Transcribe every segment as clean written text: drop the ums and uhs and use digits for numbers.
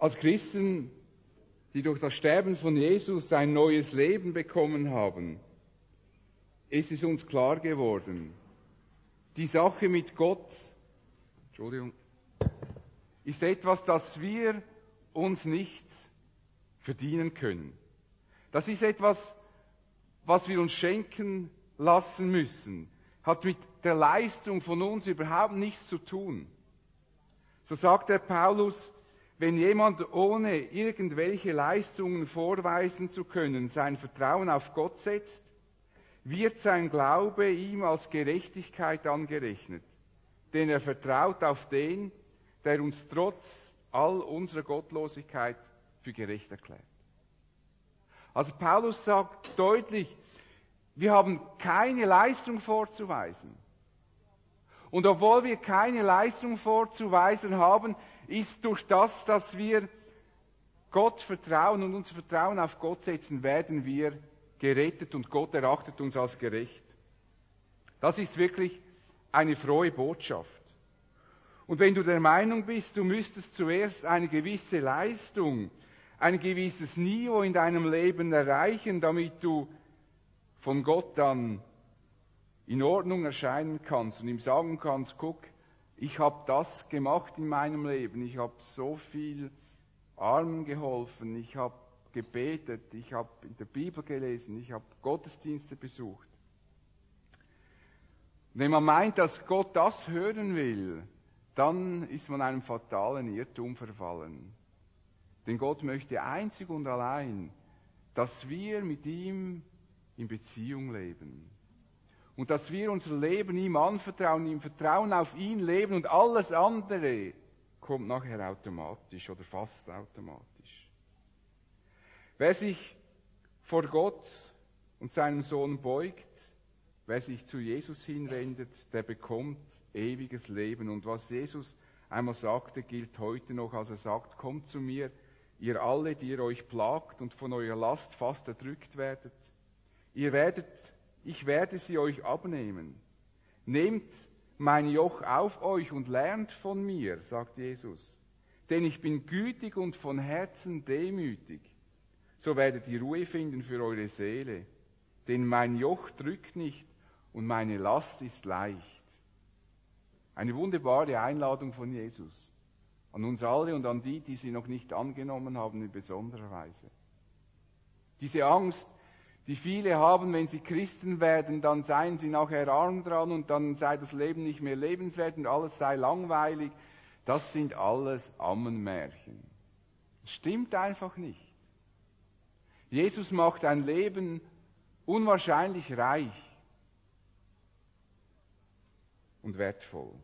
Als Christen, die durch das Sterben von Jesus ein neues Leben bekommen haben, ist es uns klar geworden, die Sache mit Gott, ist etwas, das wir uns nicht verdienen können. Das ist etwas, was wir uns schenken lassen müssen. Hat mit der Leistung von uns überhaupt nichts zu tun. So sagt der Paulus, wenn jemand ohne irgendwelche Leistungen vorweisen zu können sein Vertrauen auf Gott setzt, wird sein Glaube ihm als Gerechtigkeit angerechnet. Denn er vertraut auf den, der uns trotz all unserer Gottlosigkeit für gerecht erklärt. Also Paulus sagt deutlich, wir haben keine Leistung vorzuweisen. Und obwohl wir keine Leistung vorzuweisen haben, ist durch das, dass wir Gott vertrauen und unser Vertrauen auf Gott setzen, werden wir gerettet und Gott erachtet uns als gerecht. Das ist wirklich eine frohe Botschaft. Und wenn du der Meinung bist, du müsstest zuerst eine gewisse Leistung, ein gewisses Niveau in deinem Leben erreichen, damit du von Gott dann in Ordnung erscheinen kannst und ihm sagen kannst, guck, ich habe das gemacht in meinem Leben, ich habe so viel Armen geholfen, ich habe gebetet, ich habe in der Bibel gelesen, ich habe Gottesdienste besucht. Wenn man meint, dass Gott das hören will, dann ist man einem fatalen Irrtum verfallen. Denn Gott möchte einzig und allein, dass wir mit ihm in Beziehung leben. Und dass wir unser Leben ihm anvertrauen, im Vertrauen auf ihn leben und alles andere kommt nachher automatisch oder fast automatisch. Wer sich vor Gott und seinem Sohn beugt, wer sich zu Jesus hinwendet, der bekommt ewiges Leben. Und was Jesus einmal sagte, gilt heute noch, als er sagt, kommt zu mir, ihr alle, die ihr euch plagt und von eurer Last fast erdrückt werdet. Ich werde sie euch abnehmen. Nehmt mein Joch auf euch und lernt von mir, sagt Jesus. Denn ich bin gütig und von Herzen demütig. So werdet ihr Ruhe finden für eure Seele. Denn mein Joch drückt nicht und meine Last ist leicht. Eine wunderbare Einladung von Jesus. An uns alle und an die, die sie noch nicht angenommen haben, in besonderer Weise. Diese Angst, die viele haben, wenn sie Christen werden, dann seien sie nachher arm dran und dann sei das Leben nicht mehr lebenswert und alles sei langweilig. Das sind alles Ammenmärchen. Das stimmt einfach nicht. Jesus macht ein Leben unwahrscheinlich reich und wertvoll.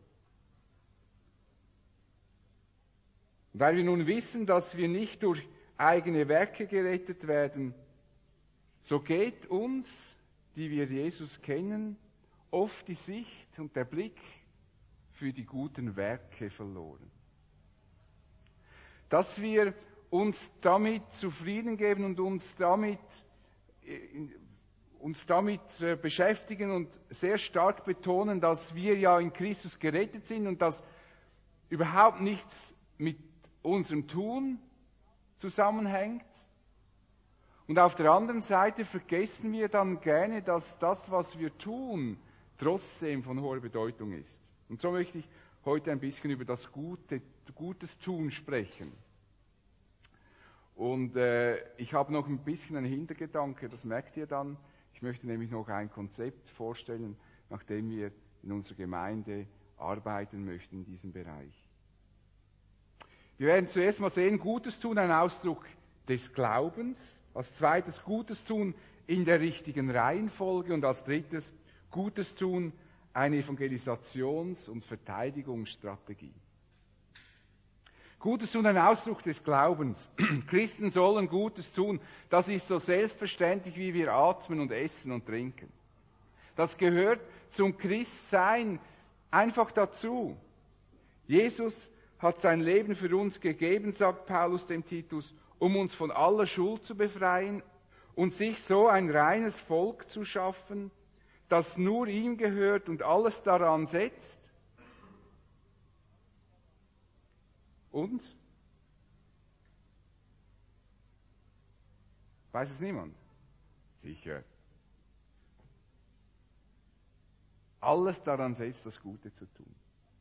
Weil wir nun wissen, dass wir nicht durch eigene Werke gerettet werden, so geht uns, die wir Jesus kennen, oft die Sicht und der Blick für die guten Werke verloren. Dass wir uns damit zufrieden geben und uns damit beschäftigen und sehr stark betonen, dass wir ja in Christus gerettet sind und dass überhaupt nichts mit unserem Tun zusammenhängt. Und auf der anderen Seite vergessen wir dann gerne, dass das, was wir tun, trotzdem von hoher Bedeutung ist. Und so möchte ich heute ein bisschen über das Gutes Tun sprechen. Und ich habe noch ein bisschen einen Hintergedanke, das merkt ihr dann. Ich möchte nämlich noch ein Konzept vorstellen, nach dem wir in unserer Gemeinde arbeiten möchten in diesem Bereich. Wir werden zuerst mal sehen, Gutes tun, ein Ausdruck des Glaubens. Als zweites Gutes tun in der richtigen Reihenfolge. Und als drittes Gutes tun, eine Evangelisations- und Verteidigungsstrategie. Gutes tun, ein Ausdruck des Glaubens. Christen sollen Gutes tun. Das ist so selbstverständlich, wie wir atmen und essen und trinken. Das gehört zum Christsein einfach dazu. Jesus hat sein Leben für uns gegeben, sagt Paulus dem Titus, um uns von aller Schuld zu befreien und sich so ein reines Volk zu schaffen, das nur ihm gehört und alles daran setzt. Und Weiß es niemand? Sicher. Alles daran setzt, das Gute zu tun.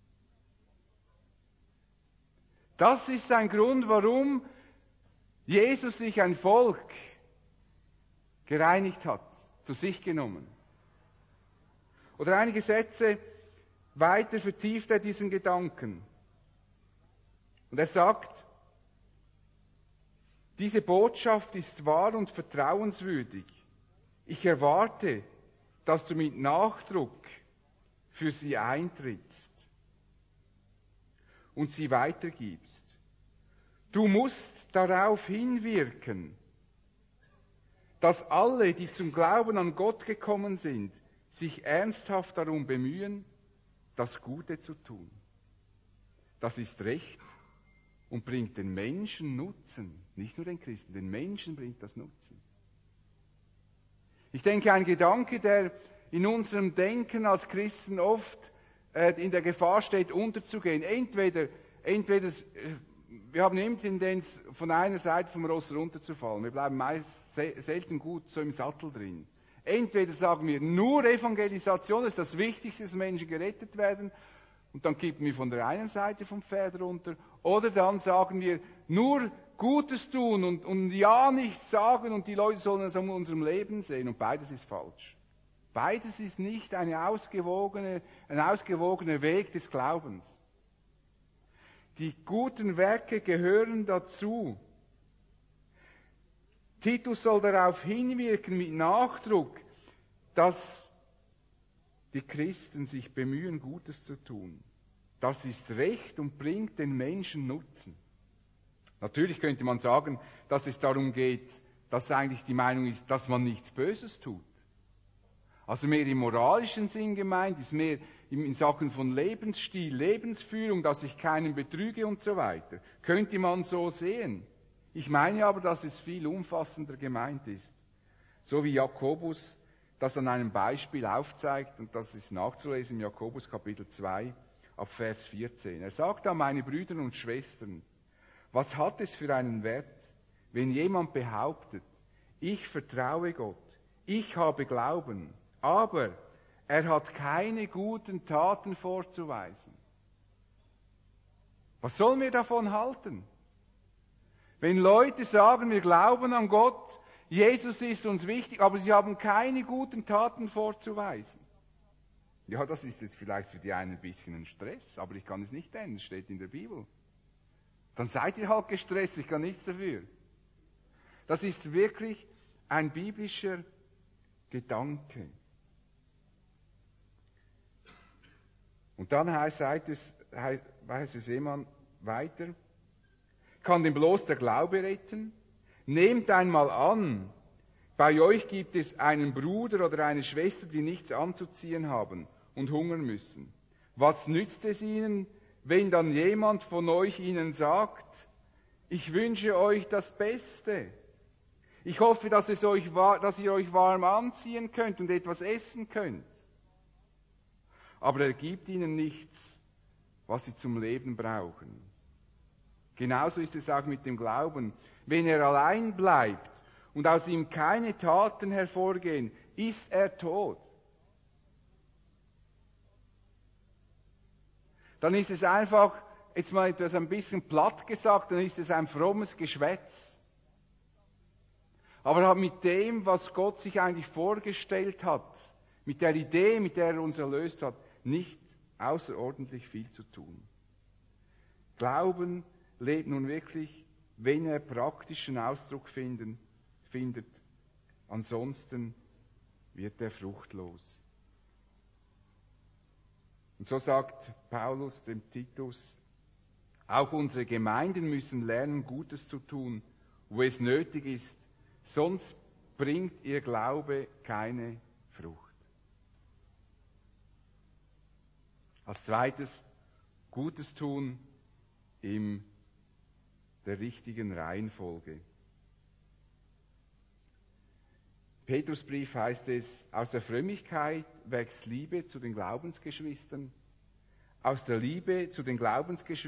Das ist ein Grund, warum Jesus sich ein Volk gereinigt hat, zu sich genommen. Oder einige Sätze weiter vertieft er diesen Gedanken. Und er sagt, diese Botschaft ist wahr und vertrauenswürdig. Ich erwarte, dass du mit Nachdruck für sie eintrittst und sie weitergibst. Du musst darauf hinwirken, dass alle, die zum Glauben an Gott gekommen sind, sich ernsthaft darum bemühen, das Gute zu tun. Das ist Recht und bringt den Menschen Nutzen. Nicht nur den Christen, den Menschen bringt das Nutzen. Ich denke, ein Gedanke, der in unserem Denken als Christen oft in der Gefahr steht, unterzugehen. Entweder wir haben immer Tendenz, von einer Seite vom Ross runterzufallen. Wir bleiben meist selten gut so im Sattel drin. Entweder sagen wir, nur Evangelisation ist das Wichtigste, dass Menschen gerettet werden, und dann kippen wir von der einen Seite vom Pferd runter. Oder dann sagen wir, nur Gutes tun und ja nichts sagen und die Leute sollen es in unserem Leben sehen. Und beides ist falsch. Beides ist nicht ein ausgewogener Weg des Glaubens. Die guten Werke gehören dazu. Titus soll darauf hinwirken mit Nachdruck, dass die Christen sich bemühen, Gutes zu tun. Das ist Recht und bringt den Menschen Nutzen. Natürlich könnte man sagen, dass es darum geht, dass eigentlich die Meinung ist, dass man nichts Böses tut. Also mehr im moralischen Sinn gemeint, ist mehr in Sachen von Lebensstil, Lebensführung, dass ich keinen betrüge und so weiter. Könnte man so sehen. Ich meine aber, dass es viel umfassender gemeint ist. So wie Jakobus das an einem Beispiel aufzeigt, und das ist nachzulesen im Jakobus Kapitel 2 ab Vers 14. Er sagt da, meine Brüder und Schwestern, was hat es für einen Wert, wenn jemand behauptet, ich vertraue Gott, ich habe Glauben, aber er hat keine guten Taten vorzuweisen. Was sollen wir davon halten? Wenn Leute sagen, wir glauben an Gott, Jesus ist uns wichtig, aber sie haben keine guten Taten vorzuweisen. Ja, das ist jetzt vielleicht für die einen ein bisschen ein Stress, aber ich kann es nicht ändern, es steht in der Bibel. Dann seid ihr halt gestresst, ich kann nichts dafür. Das ist wirklich ein biblischer Gedanke. Und dann heißt es jemand weiter, kann denn bloß der Glaube retten? Nehmt einmal an, bei euch gibt es einen Bruder oder eine Schwester, die nichts anzuziehen haben und hungern müssen. Was nützt es ihnen, wenn dann jemand von euch ihnen sagt, ich wünsche euch das Beste. Ich hoffe, dass ihr euch warm anziehen könnt und etwas essen könnt. Aber er gibt ihnen nichts, was sie zum Leben brauchen. Genauso ist es auch mit dem Glauben. Wenn er allein bleibt und aus ihm keine Taten hervorgehen, ist er tot. Dann ist es einfach, jetzt mal etwas ein bisschen platt gesagt, dann ist es ein frommes Geschwätz. Aber mit dem, was Gott sich eigentlich vorgestellt hat, mit der Idee, mit der er uns erlöst hat, nicht außerordentlich viel zu tun. Glauben lebt nun wirklich, wenn er praktischen Ausdruck findet. Ansonsten wird er fruchtlos. Und so sagt Paulus dem Titus, auch unsere Gemeinden müssen lernen, Gutes zu tun, wo es nötig ist, sonst bringt ihr Glaube keine Frucht. Als zweites, Gutes tun in der richtigen Reihenfolge. Petrusbrief heißt es, aus der Frömmigkeit wächst Liebe zu den Glaubensgeschwistern, aus der Liebe zu den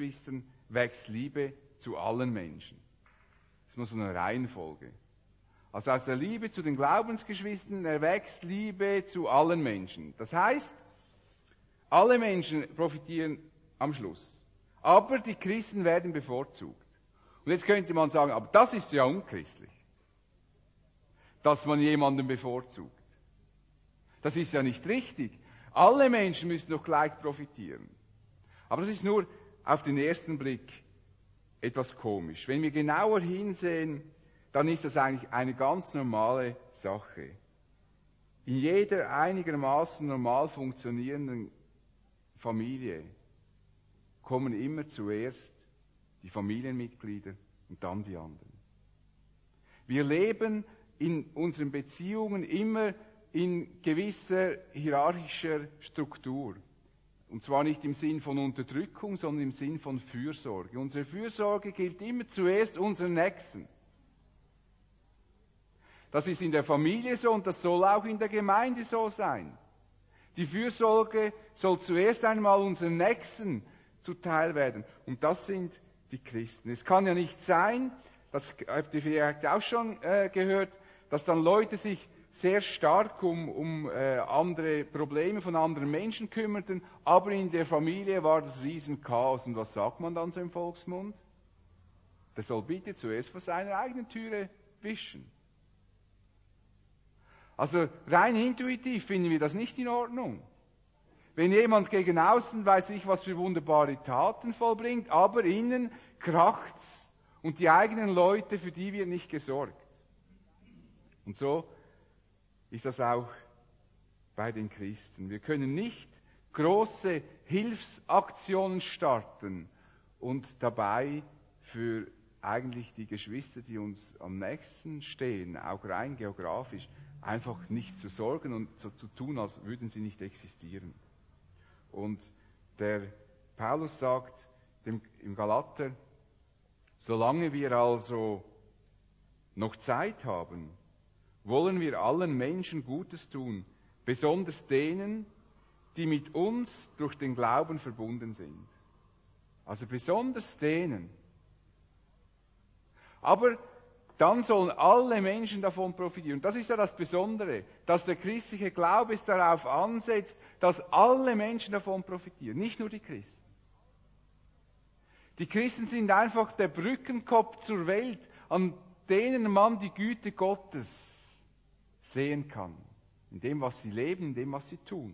Glaubensgeschwistern wächst Liebe zu allen Menschen. Das ist nur so eine Reihenfolge. Also aus der Liebe zu den Glaubensgeschwistern erwächst Liebe zu allen Menschen. Das heißt, alle Menschen profitieren am Schluss. Aber die Christen werden bevorzugt. Und jetzt könnte man sagen, aber das ist ja unchristlich, dass man jemanden bevorzugt. Das ist ja nicht richtig. Alle Menschen müssen doch gleich profitieren. Aber das ist nur auf den ersten Blick etwas komisch. Wenn wir genauer hinsehen, dann ist das eigentlich eine ganz normale Sache. In jeder einigermaßen normal funktionierenden Familie kommen immer zuerst die Familienmitglieder und dann die anderen. Wir leben in unseren Beziehungen immer in gewisser hierarchischer Struktur. Und zwar nicht im Sinn von Unterdrückung, sondern im Sinn von Fürsorge. Unsere Fürsorge gilt immer zuerst unseren Nächsten. Das ist in der Familie so und das soll auch in der Gemeinde so sein. Die Fürsorge soll zuerst einmal unseren Nächsten zuteil werden. Und das sind die Christen. Es kann ja nicht sein, das habt ihr vielleicht auch schon gehört, dass dann Leute sich sehr stark um andere Probleme von anderen Menschen kümmerten, aber in der Familie war das Riesenchaos. Und was sagt man dann so im Volksmund? Der soll bitte zuerst vor seiner eigenen Türe wischen. Also rein intuitiv finden wir das nicht in Ordnung. Wenn jemand gegen außen weiß ich, was für wunderbare Taten vollbringt, aber innen kracht's und die eigenen Leute, für die wird nicht gesorgt. Und so ist das auch bei den Christen. Wir können nicht große Hilfsaktionen starten und dabei für eigentlich die Geschwister, die uns am nächsten stehen, auch rein geografisch, einfach nicht zu sorgen und so zu tun, als würden sie nicht existieren. Und der Paulus sagt im Galater, solange wir also noch Zeit haben, wollen wir allen Menschen Gutes tun, besonders denen, die mit uns durch den Glauben verbunden sind. Also besonders denen. Aber dann sollen alle Menschen davon profitieren. Und das ist ja das Besondere, dass der christliche Glaube es darauf ansetzt, dass alle Menschen davon profitieren, nicht nur die Christen. Die Christen sind einfach der Brückenkopf zur Welt, an denen man die Güte Gottes sehen kann, in dem, was sie leben, in dem, was sie tun.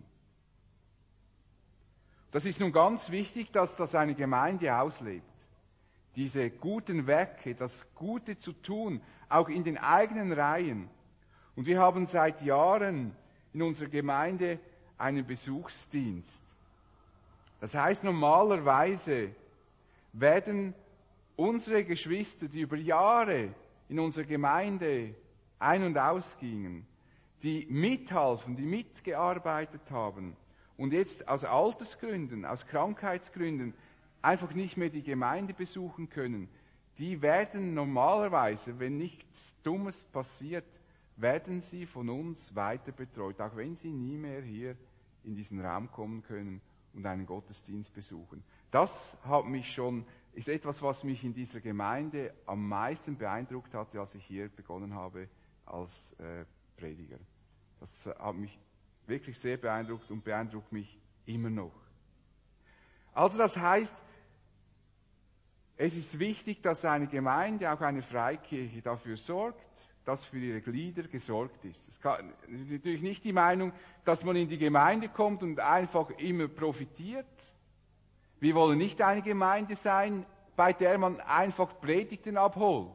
Das ist nun ganz wichtig, dass das eine Gemeinde auslebt. Diese guten Werke, das Gute zu tun, auch in den eigenen Reihen. Und wir haben seit Jahren in unserer Gemeinde einen Besuchsdienst. Das heißt, normalerweise werden unsere Geschwister, die über Jahre in unserer Gemeinde ein- und ausgingen, die mithalfen, die mitgearbeitet haben und jetzt aus Altersgründen, aus Krankheitsgründen einfach nicht mehr die Gemeinde besuchen können, die werden normalerweise, wenn nichts Dummes passiert, werden sie von uns weiter betreut, auch wenn sie nie mehr hier in diesen Raum kommen können und einen Gottesdienst besuchen. Das ist etwas, was mich in dieser Gemeinde am meisten beeindruckt hatte, als ich hier begonnen habe als Prediger. Das hat mich wirklich sehr beeindruckt und beeindruckt mich immer noch. Also das heißt, es ist wichtig, dass eine Gemeinde, auch eine Freikirche, dafür sorgt, dass für ihre Glieder gesorgt ist. Es kann natürlich nicht die Meinung, dass man in die Gemeinde kommt und einfach immer profitiert. Wir wollen nicht eine Gemeinde sein, bei der man einfach Predigten abholt.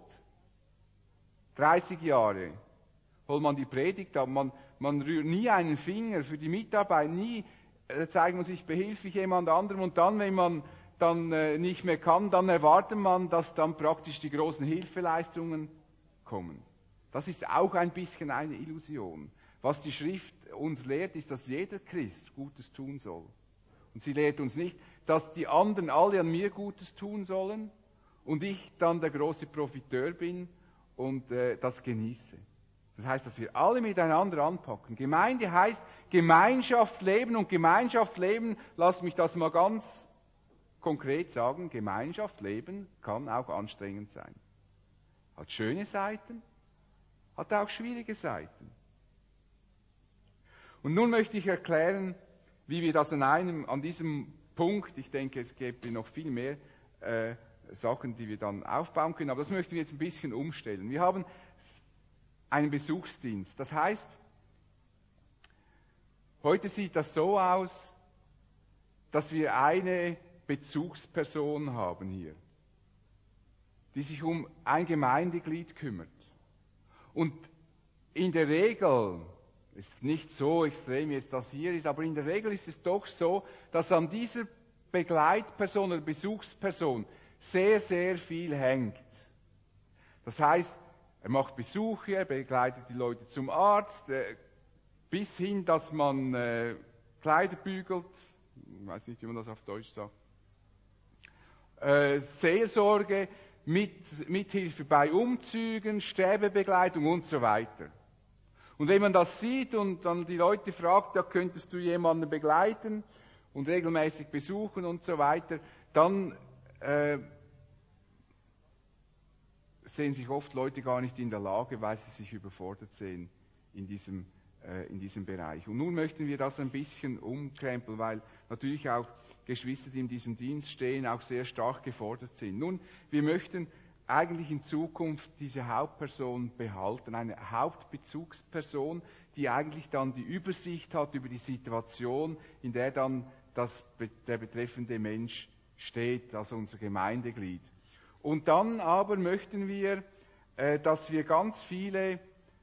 30 Jahre holt man die Predigt ab, man rührt nie einen Finger für die Mitarbeit, nie zeigt man sich behilflich jemand anderem und dann, wenn man dann nicht mehr kann, dann erwartet man, dass dann praktisch die großen Hilfeleistungen kommen. Das ist auch ein bisschen eine Illusion. Was die Schrift uns lehrt, ist, dass jeder Christ Gutes tun soll. Und sie lehrt uns nicht, dass die anderen alle an mir Gutes tun sollen und ich dann der große Profiteur bin und das genieße. Das heißt, dass wir alle miteinander anpacken. Gemeinde heißt Gemeinschaft leben und Gemeinschaft leben, lasst mich das mal ganz konkret sagen, Gemeinschaft leben kann auch anstrengend sein. Hat schöne Seiten, hat auch schwierige Seiten. Und nun möchte ich erklären, wie wir das an diesem Punkt, ich denke, es gäbe noch viel mehr Sachen, die wir dann aufbauen können, aber das möchten wir jetzt ein bisschen umstellen. Wir haben einen Besuchsdienst. Das heißt, heute sieht das so aus, dass wir eine Bezugsperson haben hier, die sich um ein Gemeindeglied kümmert. Und in der Regel, ist nicht so extrem, wie jetzt das hier ist, aber in der Regel ist es doch so, dass an dieser Begleitperson oder Besuchsperson sehr, sehr viel hängt. Das heißt, er macht Besuche, er begleitet die Leute zum Arzt, bis hin, dass man Kleider bügelt, ich weiß nicht, wie man das auf Deutsch sagt, Seelsorge, Mithilfe bei Umzügen, Sterbebegleitung und so weiter. Und wenn man das sieht und dann die Leute fragt, ja, könntest du jemanden begleiten und regelmäßig besuchen und so weiter, dann sehen sich oft Leute gar nicht in der Lage, weil sie sich überfordert sehen in diesem Bereich. Und nun möchten wir das ein bisschen umkrempeln, weil natürlich auch Geschwister, die in diesem Dienst stehen, auch sehr stark gefordert sind. Nun, wir möchten eigentlich in Zukunft diese Hauptperson behalten, eine Hauptbezugsperson, die eigentlich dann die Übersicht hat über die Situation, in der dann der betreffende Mensch steht, also unser Gemeindeglied. Und dann aber möchten wir, dass wir ganz viele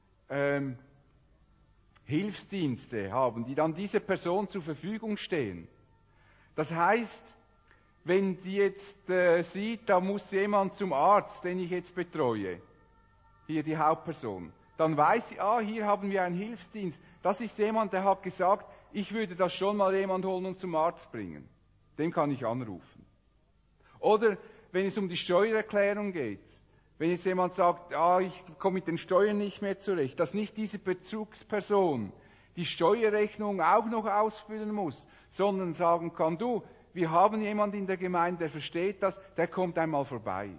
Hilfsdienste haben, die dann dieser Person zur Verfügung stehen. Das heißt, wenn die jetzt sieht, da muss jemand zum Arzt, den ich jetzt betreue, hier die Hauptperson, dann weiß sie, hier haben wir einen Hilfsdienst. Das ist jemand, der hat gesagt, ich würde das schon mal jemand holen und zum Arzt bringen. Dem kann ich anrufen. Oder wenn es um die Steuererklärung geht, wenn jetzt jemand sagt, ich komme mit den Steuern nicht mehr zurecht, dass nicht diese Bezugsperson die Steuerrechnung auch noch ausfüllen muss, sondern sagen kann, du, wir haben jemanden in der Gemeinde, der versteht das, der kommt einmal vorbei.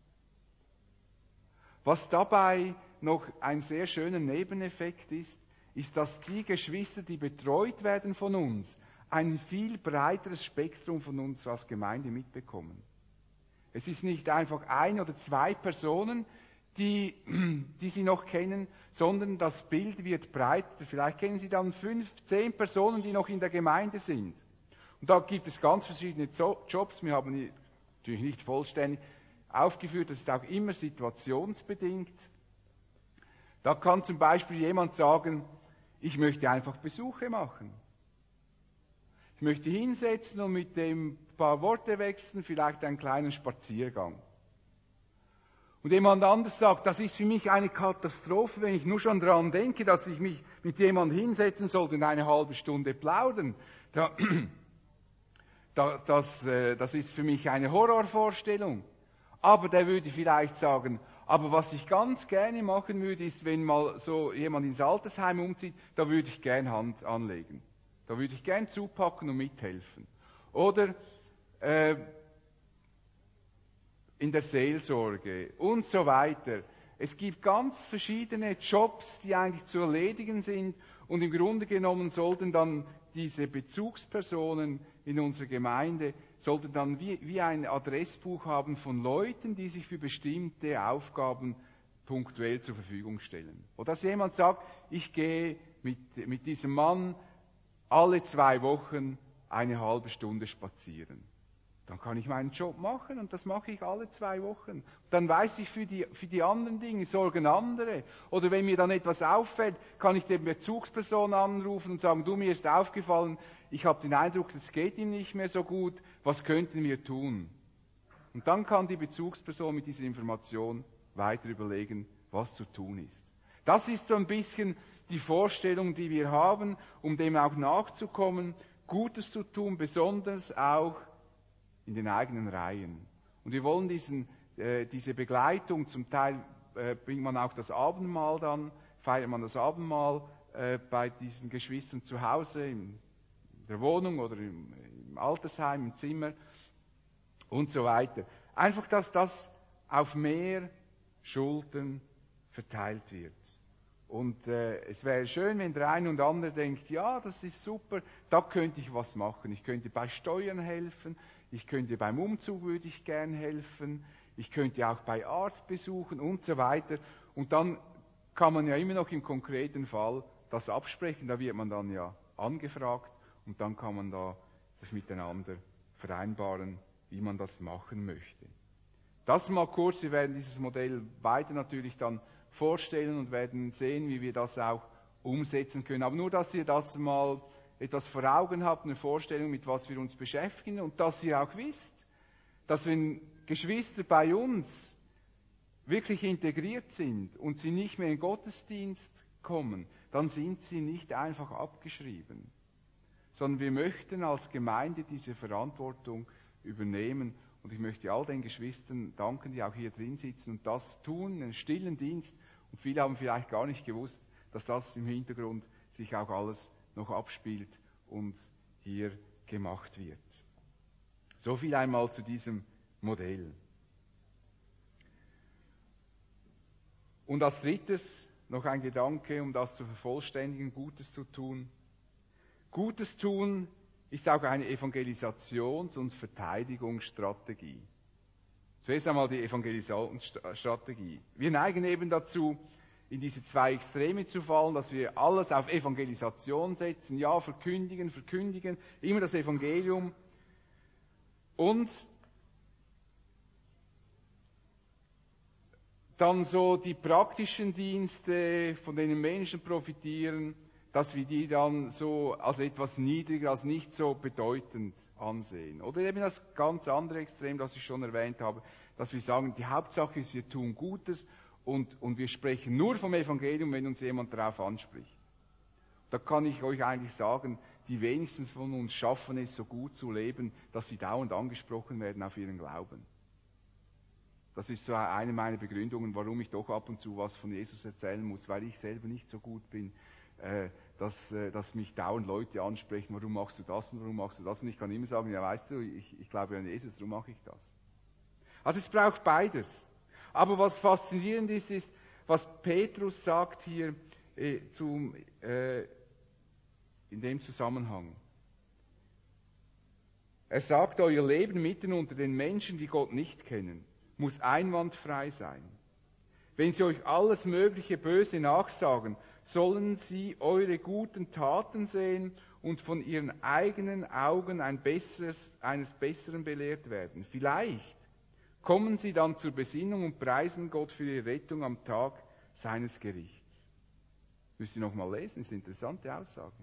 Was dabei noch ein sehr schöner Nebeneffekt ist, ist, dass die Geschwister, die betreut werden von uns, ein viel breiteres Spektrum von uns als Gemeinde mitbekommen. Es ist nicht einfach 1 oder 2 Personen, die Sie noch kennen, sondern das Bild wird breiter. Vielleicht kennen Sie dann 5, 10 Personen, die noch in der Gemeinde sind. Und da gibt es ganz verschiedene Jobs. Wir haben die natürlich nicht vollständig aufgeführt, das ist auch immer situationsbedingt. Da kann zum Beispiel jemand sagen, ich möchte einfach Besuche machen. Ich möchte hinsetzen und mit dem ein paar Worte wechseln, vielleicht einen kleinen Spaziergang. Und jemand anderes sagt, das ist für mich eine Katastrophe, wenn ich nur schon daran denke, dass ich mich mit jemandem hinsetzen sollte und eine halbe Stunde plaudern. Das ist für mich eine Horrorvorstellung. Aber der würde vielleicht sagen, aber was ich ganz gerne machen würde, ist, wenn mal so jemand ins Altersheim umzieht, da würde ich gern Hand anlegen. Da würde ich gern zupacken und mithelfen. Oder in der Seelsorge und so weiter. Es gibt ganz verschiedene Jobs, die eigentlich zu erledigen sind und im Grunde genommen sollten dann diese Bezugspersonen in unserer Gemeinde sollten dann wie ein Adressbuch haben von Leuten, die sich für bestimmte Aufgaben punktuell zur Verfügung stellen. Oder dass jemand sagt, ich gehe mit diesem Mann alle 2 Wochen eine halbe Stunde spazieren. Dann kann ich meinen Job machen und das mache ich alle 2 Wochen. Dann weiß ich für die anderen Dinge, sorgen andere. Oder wenn mir dann etwas auffällt, kann ich den Bezugsperson anrufen und sagen, du, mir ist aufgefallen, ich habe den Eindruck, es geht ihm nicht mehr so gut, was könnten wir tun? Und dann kann die Bezugsperson mit dieser Information weiter überlegen, was zu tun ist. Das ist so ein bisschen die Vorstellung, die wir haben, um dem auch nachzukommen, Gutes zu tun, besonders auch in den eigenen Reihen. Und wir wollen diese Begleitung, zum Teil bringt man auch das Abendmahl dann, feiert man das Abendmahl bei diesen Geschwistern zu Hause, in der Wohnung oder im Altersheim, im Zimmer und so weiter. Einfach, dass das auf mehr Schultern verteilt wird. Und es wäre schön, wenn der eine und andere denkt, ja, das ist super, da könnte ich was machen. Ich könnte bei Steuern helfen, ich könnte beim Umzug würde ich gern helfen, ich könnte auch bei Arztbesuchen und so weiter. Und dann kann man ja immer noch im konkreten Fall das absprechen, da wird man dann ja angefragt und dann kann man da das miteinander vereinbaren, wie man das machen möchte. Das mal kurz, wir werden dieses Modell weiter natürlich dann vorstellen und werden sehen, wie wir das auch umsetzen können. Aber nur, dass ihr das mal etwas vor Augen habt, eine Vorstellung, mit was wir uns beschäftigen und dass ihr auch wisst, dass wenn Geschwister bei uns wirklich integriert sind und sie nicht mehr in den Gottesdienst kommen, dann sind sie nicht einfach abgeschrieben, sondern wir möchten als Gemeinde diese Verantwortung übernehmen. Und ich möchte all den Geschwistern danken, die auch hier drin sitzen und das tun, einen stillen Dienst. Und viele haben vielleicht gar nicht gewusst, dass das im Hintergrund sich auch alles noch abspielt und hier gemacht wird. So viel einmal zu diesem Modell. Und als drittes noch ein Gedanke, um das zu vervollständigen, Gutes zu tun. Gutes tun ist auch eine Evangelisations- und Verteidigungsstrategie. Zuerst einmal die Evangelisationsstrategie. Wir neigen eben dazu, in diese zwei Extreme zu fallen, dass wir alles auf Evangelisation setzen, ja, verkündigen, immer das Evangelium. Und dann so die praktischen Dienste, von denen Menschen profitieren, dass wir die dann so als etwas niedriger, als nicht so bedeutend ansehen. Oder eben das ganz andere Extrem, das ich schon erwähnt habe, dass wir sagen, die Hauptsache ist, wir tun Gutes und wir sprechen nur vom Evangelium, wenn uns jemand darauf anspricht. Da kann ich euch eigentlich sagen, die wenigsten von uns schaffen es, so gut zu leben, dass sie dauernd angesprochen werden auf ihren Glauben. Das ist so eine meiner Begründungen, warum ich doch ab und zu was von Jesus erzählen muss, weil ich selber nicht so gut bin, dass mich dauernd Leute ansprechen, warum machst du das und warum machst du das? Und ich kann immer sagen, ja weißt du, ich glaube an Jesus, darum mache ich das. Also es braucht beides. Aber was faszinierend ist, was Petrus sagt hier in dem Zusammenhang. Er sagt, euer Leben mitten unter den Menschen, die Gott nicht kennen, muss einwandfrei sein. Wenn sie euch alles mögliche Böse nachsagen, sollen sie eure guten Taten sehen und von ihren eigenen Augen eines Besseren belehrt werden. Vielleicht kommen sie dann zur Besinnung und preisen Gott für ihre Rettung am Tag seines Gerichts. Müsst ihr noch mal lesen, ist eine interessante Aussage.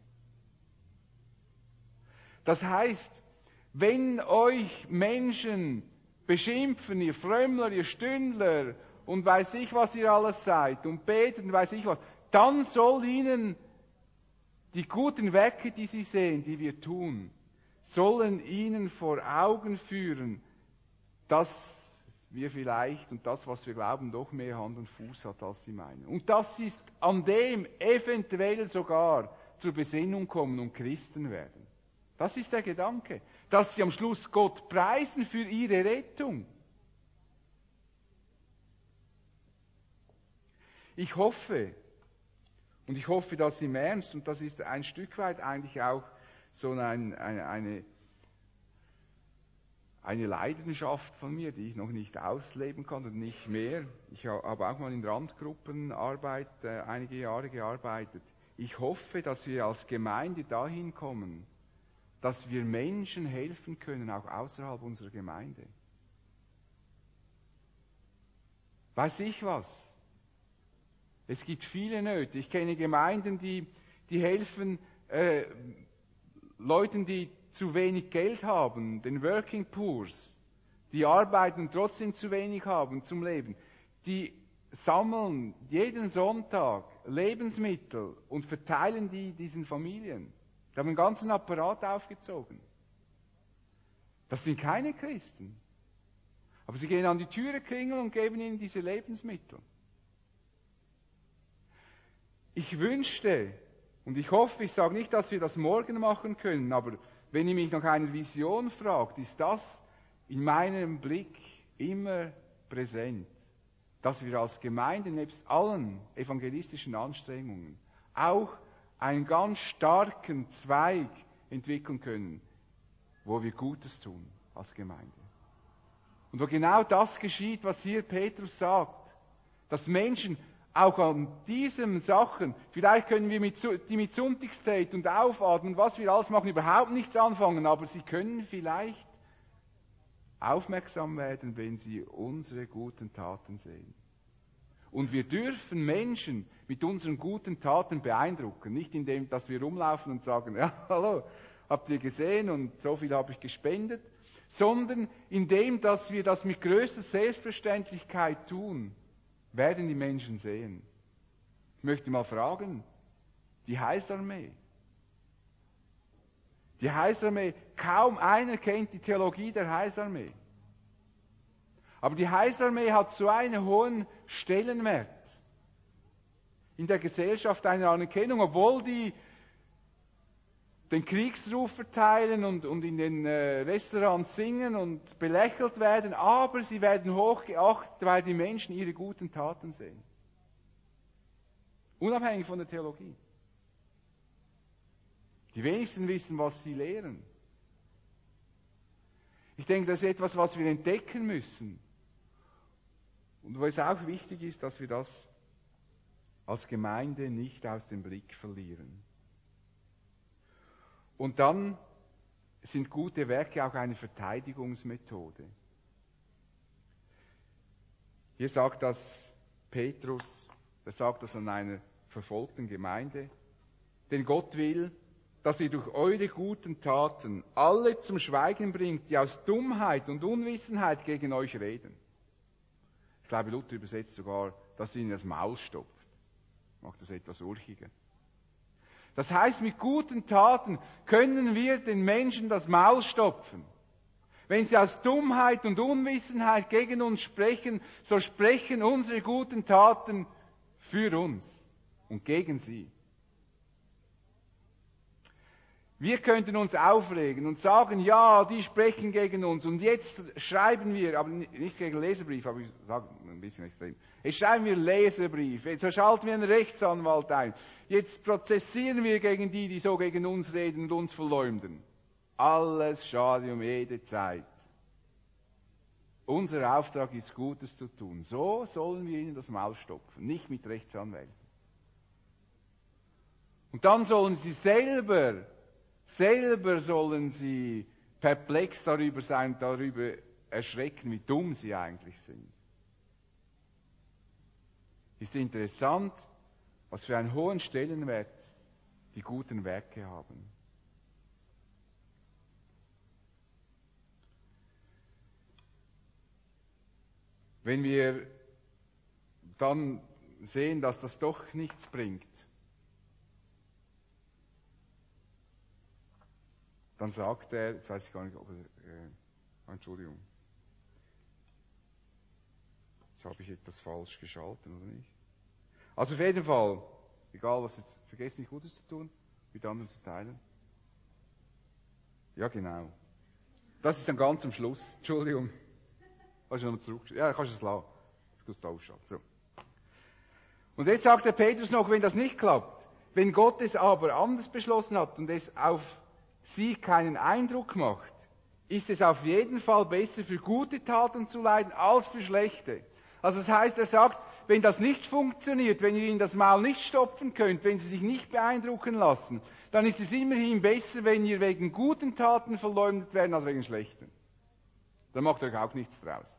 Das heißt, wenn euch Menschen beschimpfen, ihr Frömmler, ihr Stündler und weiß ich, was ihr alles seid und beten, weiß ich was, dann soll ihnen die guten Werke, die sie sehen, die wir tun, sollen ihnen vor Augen führen, dass wir vielleicht und das, was wir glauben, doch mehr Hand und Fuß hat, als sie meinen. Und das ist an dem eventuell sogar zur Besinnung kommen und Christen werden. Das ist der Gedanke, dass sie am Schluss Gott preisen für ihre Rettung. Ich hoffe das im Ernst, und das ist ein Stück weit eigentlich auch so eine Leidenschaft von mir, die ich noch nicht ausleben kann und nicht mehr. Ich habe auch mal in Randgruppenarbeit einige Jahre gearbeitet. Ich hoffe, dass wir als Gemeinde dahin kommen, dass wir Menschen helfen können, auch außerhalb unserer Gemeinde. Weiß ich was? Es gibt viele Nöte. Ich kenne Gemeinden, die helfen Leuten, die zu wenig Geld haben, den Working Poors, die arbeiten und trotzdem zu wenig haben zum Leben. Die sammeln jeden Sonntag Lebensmittel und verteilen die diesen Familien. Die haben einen ganzen Apparat aufgezogen. Das sind keine Christen. Aber sie gehen an die Türe klingeln und geben ihnen diese Lebensmittel. Ich wünschte und ich hoffe, ich sage nicht, dass wir das morgen machen können, aber wenn ihr mich nach einer Vision fragt, ist das in meinem Blick immer präsent. dass wir als Gemeinde nebst allen evangelistischen Anstrengungen auch einen ganz starken Zweig entwickeln können, wo wir Gutes tun als Gemeinde. Und wo genau das geschieht, was hier Petrus sagt, dass Menschen auch an diesen Sachen, vielleicht können wir mit Sonntagszeit und Aufatmen, was wir alles machen, überhaupt nichts anfangen, aber sie können vielleicht aufmerksam werden, wenn sie unsere guten Taten sehen. Und wir dürfen Menschen mit unseren guten Taten beeindrucken, nicht indem, dass wir rumlaufen und sagen, ja, hallo, habt ihr gesehen und so viel habe ich gespendet, sondern indem, dass wir das mit größter Selbstverständlichkeit tun, werden die Menschen sehen. Ich möchte mal fragen, die Heilsarmee. Die Heilsarmee, kaum einer kennt die Theologie der Heilsarmee. Aber die Heilsarmee hat so einen hohen Stellenwert in der Gesellschaft, eine Anerkennung, obwohl die den Kriegsruf verteilen und in den Restaurants singen und belächelt werden, aber sie werden hochgeachtet, weil die Menschen ihre guten Taten sehen. Unabhängig von der Theologie. Die wenigsten wissen, was sie lehren. Ich denke, das ist etwas, was wir entdecken müssen. Und wo es auch wichtig ist, dass wir das als Gemeinde nicht aus dem Blick verlieren. Und dann sind gute Werke auch eine Verteidigungsmethode. Hier sagt das Petrus, er sagt das an einer verfolgten Gemeinde, denn Gott will, dass ihr durch eure guten Taten alle zum Schweigen bringt, die aus Dummheit und Unwissenheit gegen euch reden. Ich glaube, Luther übersetzt sogar, dass ihr ihnen das Maul stopft. Macht das etwas urchiger. Das heißt, mit guten Taten können wir den Menschen das Maul stopfen. Wenn sie aus Dummheit und Unwissenheit gegen uns sprechen, so sprechen unsere guten Taten für uns und gegen sie. Wir könnten uns aufregen und sagen, ja, die sprechen gegen uns und jetzt schreiben wir, aber nichts gegen Leserbrief, aber ich sage ein bisschen extrem, jetzt schreiben wir Leserbrief, jetzt schalten wir einen Rechtsanwalt ein, jetzt prozessieren wir gegen die so gegen uns reden und uns verleumden. Alles schade um jede Zeit. Unser Auftrag ist, Gutes zu tun. So sollen wir ihnen das Maul stopfen, nicht mit Rechtsanwälten. Und dann sollen sie selber sollen sie perplex darüber sein, darüber erschrecken, wie dumm sie eigentlich sind. Ist interessant, was für einen hohen Stellenwert die guten Werke haben. Wenn wir dann sehen, dass das doch nichts bringt, dann sagt er, jetzt weiß ich gar nicht, ob er, Entschuldigung, jetzt habe ich etwas falsch geschalten, oder nicht? Also auf jeden Fall, egal was jetzt, vergesst nicht Gutes zu tun, mit anderen zu teilen. Ja, genau. Das ist dann ganz am Schluss, Entschuldigung. Kannst du nochmal zurück? Ja, kannst du es lassen. Ich muss es da ausschalten. So. Und jetzt sagt der Petrus noch, wenn das nicht klappt, wenn Gott es aber anders beschlossen hat und es auf sie keinen Eindruck macht, ist es auf jeden Fall besser, für gute Taten zu leiden, als für schlechte. Also das heißt, er sagt, wenn das nicht funktioniert, wenn ihr ihnen das Maul nicht stopfen könnt, wenn sie sich nicht beeindrucken lassen, dann ist es immerhin besser, wenn ihr wegen guten Taten verleumdet werden, als wegen schlechten. Dann macht euch auch nichts draus.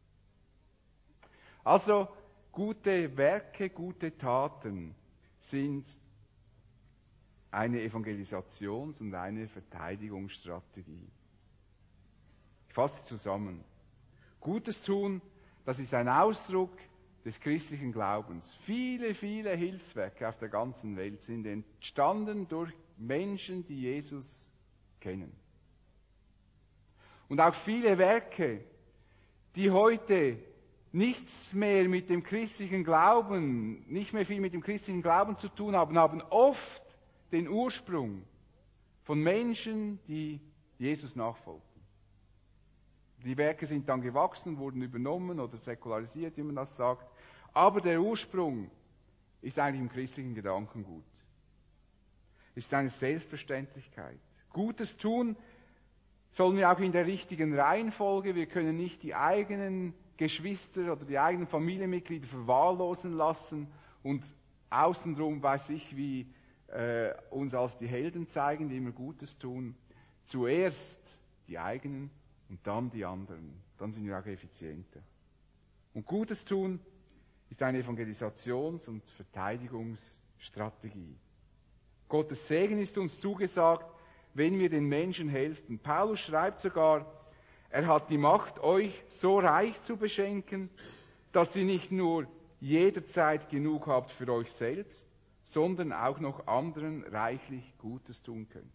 Also, gute Werke, gute Taten sind eine Evangelisations- und eine Verteidigungsstrategie. Ich fasse zusammen. Gutes tun, das ist ein Ausdruck des christlichen Glaubens. Viele, viele Hilfswerke auf der ganzen Welt sind entstanden durch Menschen, die Jesus kennen. Und auch viele Werke, die heute nichts mehr mit dem christlichen Glauben, nicht mehr viel mit dem christlichen Glauben zu tun haben, haben oft den Ursprung von Menschen, die Jesus nachfolgten. Die Werke sind dann gewachsen, wurden übernommen oder säkularisiert, wie man das sagt. Aber der Ursprung ist eigentlich im christlichen Gedankengut. Ist eine Selbstverständlichkeit. Gutes tun sollen wir auch in der richtigen Reihenfolge. Wir können nicht die eigenen Geschwister oder die eigenen Familienmitglieder verwahrlosen lassen und außenrum weiß ich, wie uns als die Helden zeigen, die immer Gutes tun. Zuerst die eigenen und dann die anderen. Dann sind wir auch effizienter. Und Gutes tun ist eine Evangelisations- und Verteidigungsstrategie. Gottes Segen ist uns zugesagt, wenn wir den Menschen helfen. Paulus schreibt sogar, er hat die Macht, euch so reich zu beschenken, dass ihr nicht nur jederzeit genug habt für euch selbst, sondern auch noch anderen reichlich Gutes tun könnt.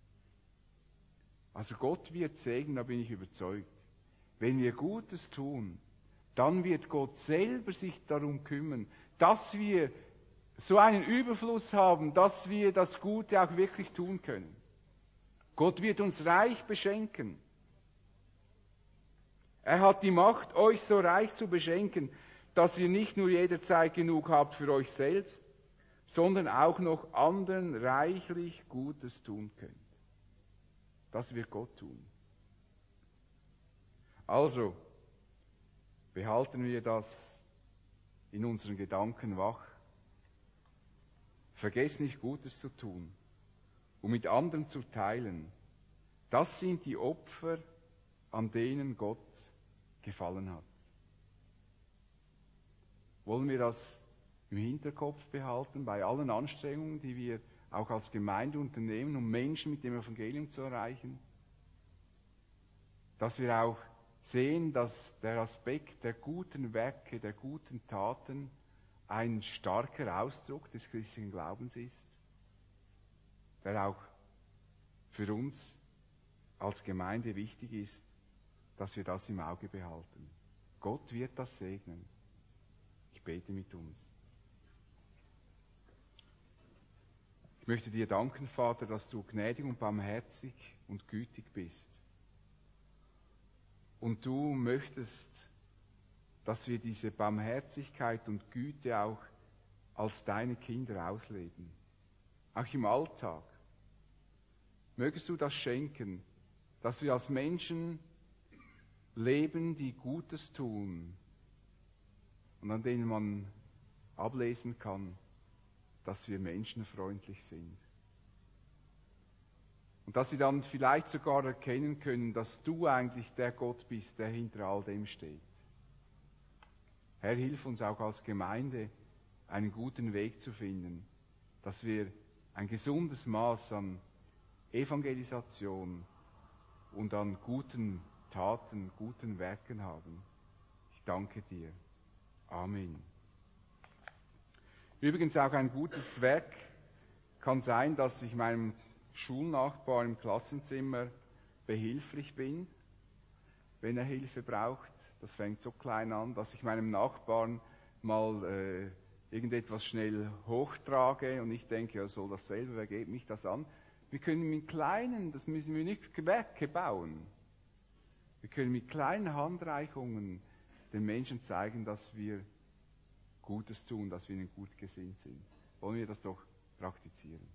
Also Gott wird segnen, da bin ich überzeugt. Wenn wir Gutes tun, dann wird Gott selber sich darum kümmern, dass wir so einen Überfluss haben, dass wir das Gute auch wirklich tun können. Gott wird uns reich beschenken. Er hat die Macht, euch so reich zu beschenken, dass ihr nicht nur jederzeit genug habt für euch selbst, sondern auch noch anderen reichlich Gutes tun könnt. Das wird Gott tun. Also, behalten wir das in unseren Gedanken wach. Vergesst nicht, Gutes zu tun und mit anderen zu teilen. Das sind die Opfer, an denen Gott gefallen hat. Wollen wir das im Hinterkopf behalten, bei allen Anstrengungen, die wir auch als Gemeinde unternehmen, um Menschen mit dem Evangelium zu erreichen? Dass wir auch sehen, dass der Aspekt der guten Werke, der guten Taten ein starker Ausdruck des christlichen Glaubens ist, der auch für uns als Gemeinde wichtig ist, dass wir das im Auge behalten. Gott wird das segnen. Ich bete mit uns. Ich möchte dir danken, Vater, dass du gnädig und barmherzig und gütig bist. Und du möchtest, dass wir diese Barmherzigkeit und Güte auch als deine Kinder ausleben. Auch im Alltag. Mögest du das schenken, dass wir als Menschen leben, die Gutes tun und an denen man ablesen kann, dass wir menschenfreundlich sind. Und dass sie dann vielleicht sogar erkennen können, dass du eigentlich der Gott bist, der hinter all dem steht. Herr, hilf uns auch als Gemeinde, einen guten Weg zu finden, dass wir ein gesundes Maß an Evangelisation und an guten Taten, guten Werken haben. Ich danke dir. Amen. Übrigens auch ein gutes Werk kann sein, dass ich meinem Schulnachbar im Klassenzimmer behilflich bin, wenn er Hilfe braucht. Das fängt so klein an, dass ich meinem Nachbarn mal irgendetwas schnell hochtrage und ich denke, er soll das selber, wer geht mich das an? Wir können mit kleinen, das müssen wir nicht Werke bauen. Wir können mit kleinen Handreichungen den Menschen zeigen, dass wir Gutes tun, dass wir ihnen gut gesinnt sind. Wollen wir das doch praktizieren?